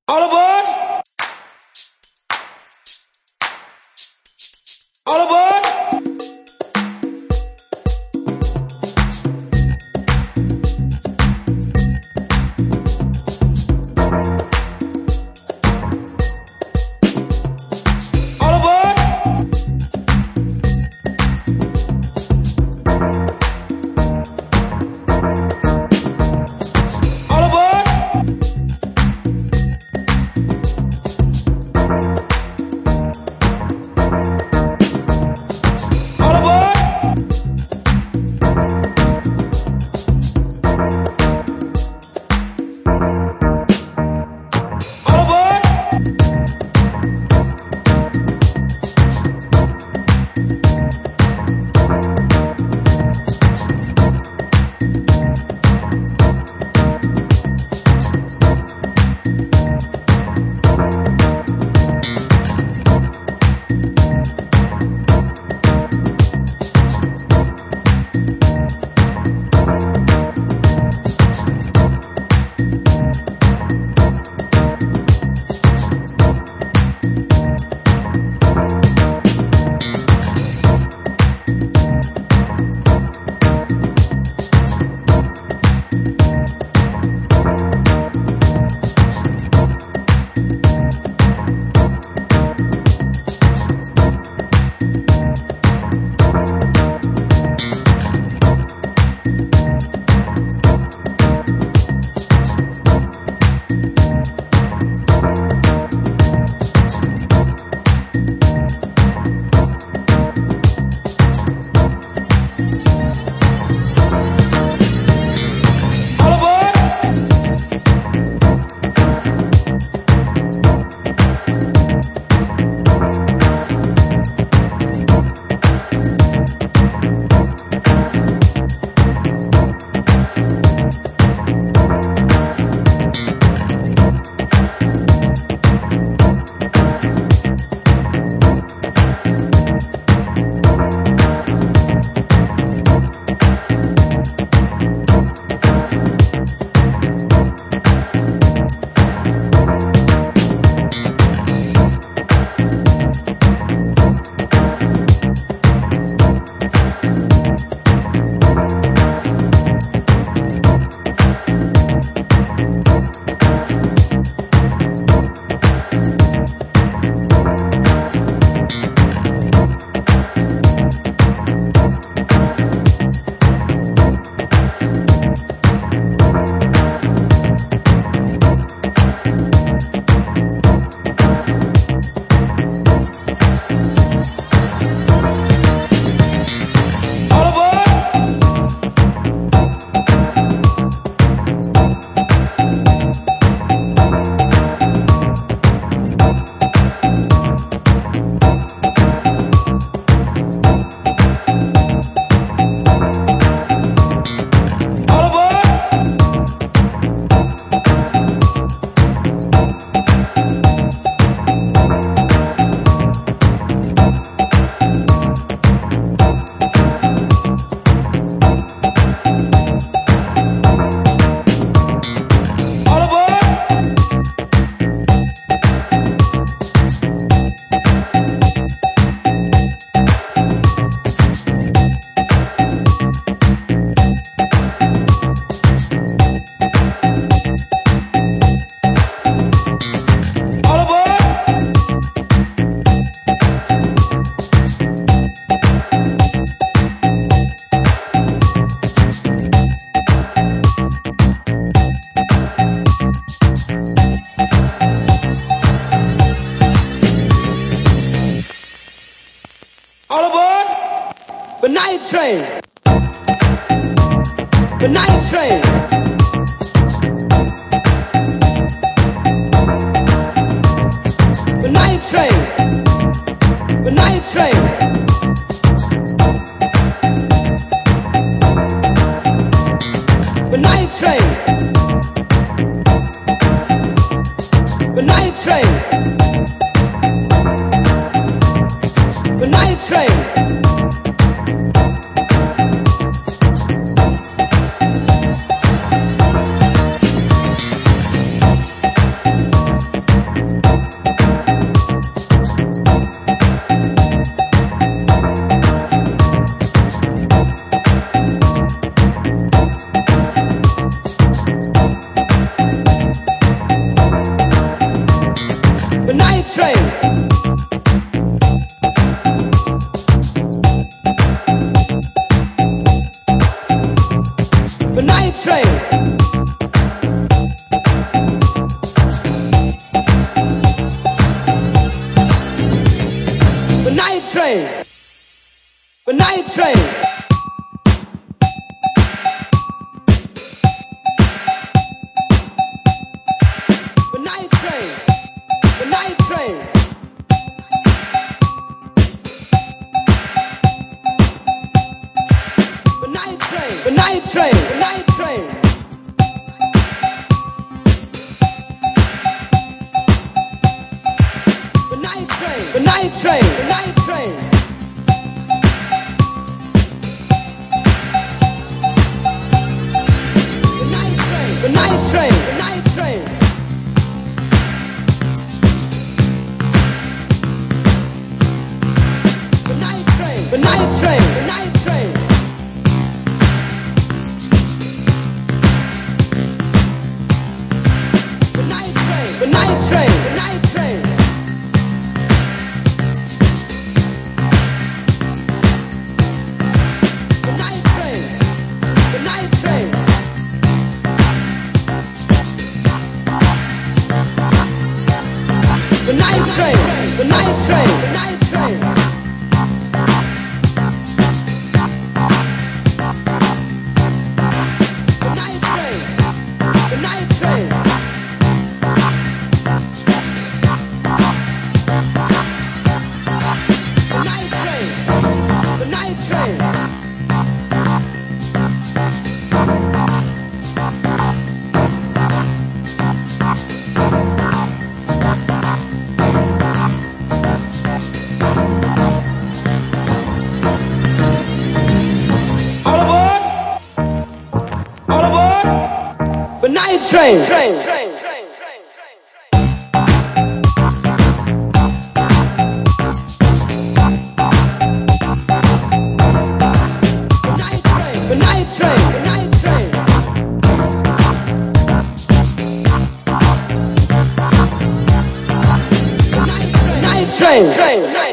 All aboard! All aboard! All aboard! All aboard! All aboard! All aboard! All aboard! All aboard! All aboard! All aboard! All aboard! All aboard! The night train! The night train! The night train! The night train! The night train! The night train! The night train! The night train. The night train. The night train. The night train. The night train. The night train. The night train. The night train. The night train. The night train. The night train, the night train. The night train, the night train, the night train. The night train, the night train, the night train. The night train, the night train. The night train, the night train, the night train. The night train, the night train. The night train, the night train. The night train. The night train. The night train. The night train.